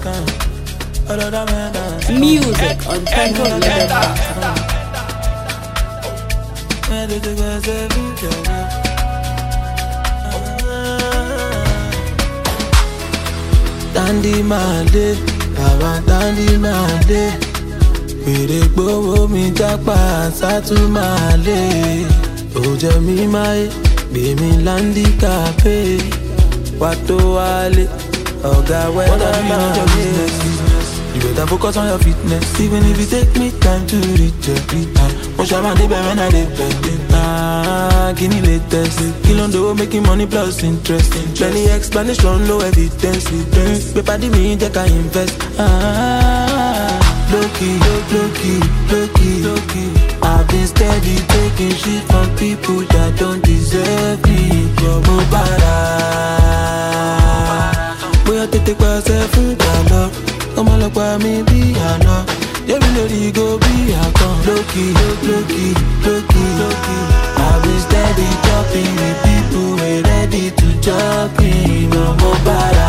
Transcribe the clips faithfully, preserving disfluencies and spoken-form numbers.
Music on Tango Level dot com. Dandy Mande, Baba Dandy Mande. Bèrè gbówó mi jápa sátúmàlè. Ó jẹ mí máyé, gbé mi láńdí kàfé. Wá tó wálé, ọ̀gá wẹ́dà máa lé. You better focus on your fitness, even if it take me time to reach it. Mo ṣàmà débẹ̀ when I dey bẹ̀. Ah, kí ni latest? Kí ló ń dowó making money plus interest? Plenty explanation, no evidence. Pépà dí mi jẹ́ ká invest. Ah, low-key, low-key, low-key, low-key. I've been steady taking shit from people that don't deserve me. Mo bára, bóyá tètè pàṣẹ fún ìjàlọ. Ọmọ ọlọ́pàá mi bí àná. Débi lórí go bí àkàn. Low-key, low-key, low-key, low-key. I've been steady talking with people who are ready to jump me. Mo bára,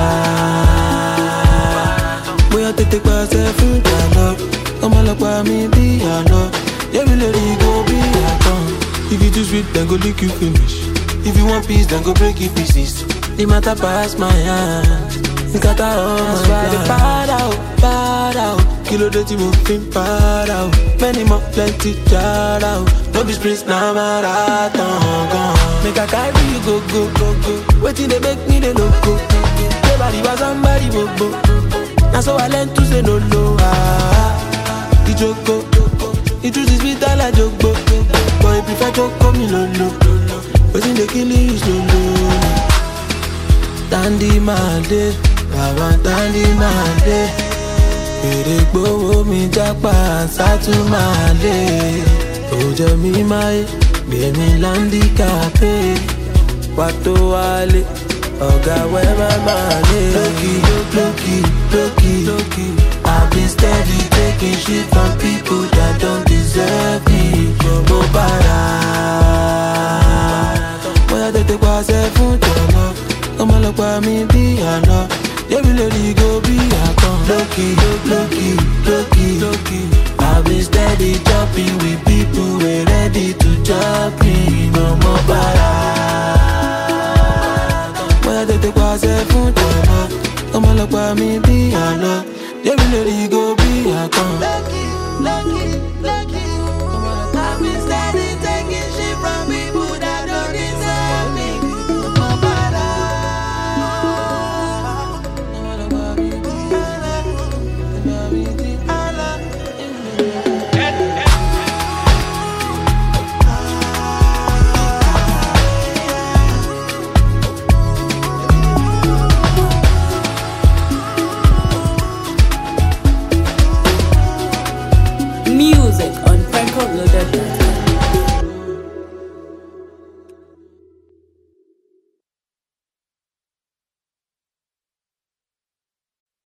bóyá tètè pàṣẹ fún ìjàlọ. Ọmọ ọlọ́pàá mi bí àná. Débi lórí go bí àkàn. If you too sweet, then go lick you finish. If you want peace, then go break it pieces. The matter pass my hands. Nkata oh my God, para oh, para oh. Kilo de ti mo fin para oh. Many more plenty jara oh. No be sprints na marathon gone. Make I carry you go go go go. Waiting they make me the loco. Nobody was somebody bobo. Now so I learn to say no no ah. The joko, the truth is bitter like jogbo. But if prefer joko me no no. Waiting they kill you slow slow. Dandy Mande, Baba Dandy Mande. Bèrè gbówó mi jápa sátúmàlè. Ó jẹ mí máyé, gbé mi láńdí kàfé. Wá tó wálé, ọ̀gá wẹ́bà máa lé. Low-key, low-key, low-key, low-key. I've been steady taking shit from people that don't deserve me. Mo bára, bóyá tètè pàṣẹ fún jọ̀lọ́. Ọmọ ọlọ́pàá mi bí àná. Débi lórí go bí àkàn. Low-key, low-key, low-key, low-key. I've been steady jumping with people who are ready to jump me. Mo bára, bóyá tètè pàṣẹ fún jọ̀lọ́. Ọmọ ọlọ́pàá mi bí àná. Débi lórí